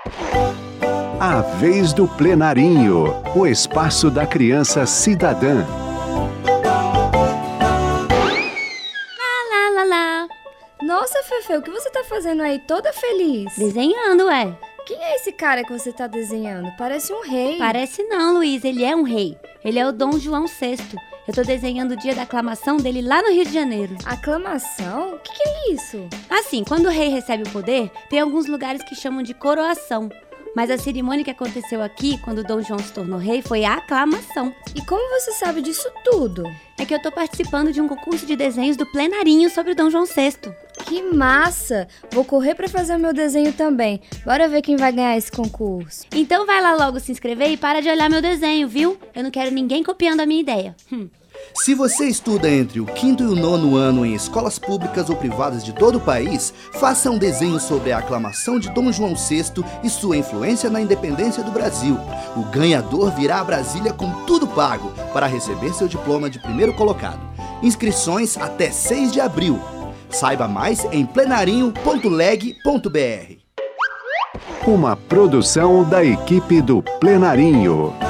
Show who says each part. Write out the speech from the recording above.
Speaker 1: A vez do Plenarinho, o espaço da criança cidadã.
Speaker 2: Nossa, Fefe, o que você tá fazendo aí toda feliz?
Speaker 3: Desenhando, ué.
Speaker 2: Quem é esse cara que você tá desenhando? Parece um rei.
Speaker 3: Parece não, Luiz, ele é um rei. Ele é o Dom João VI. Eu tô desenhando o dia da aclamação dele lá no Rio de Janeiro.
Speaker 2: Aclamação? O que é isso?
Speaker 3: Assim, quando o rei recebe o poder, tem alguns lugares que chamam de coroação. Mas a cerimônia que aconteceu aqui, quando o Dom João se tornou rei, foi a aclamação.
Speaker 2: E como você sabe disso tudo?
Speaker 3: É que eu tô participando de um concurso de desenhos do Plenarinho sobre o Dom João VI.
Speaker 2: Que massa! Vou correr pra fazer o meu desenho também. Bora ver quem vai ganhar esse concurso.
Speaker 3: Então vai lá logo se inscrever e para de olhar meu desenho, viu? Eu não quero ninguém copiando a minha ideia.
Speaker 4: Se você estuda entre o 5º e o 9º ano em escolas públicas ou privadas de todo o país, faça um desenho sobre a aclamação de Dom João VI e sua influência na independência do Brasil. O ganhador virá a Brasília com tudo pago para receber seu diploma de primeiro colocado. Inscrições até 6 de abril. Saiba mais em plenarinho.leg.br.
Speaker 1: Uma produção da equipe do Plenarinho.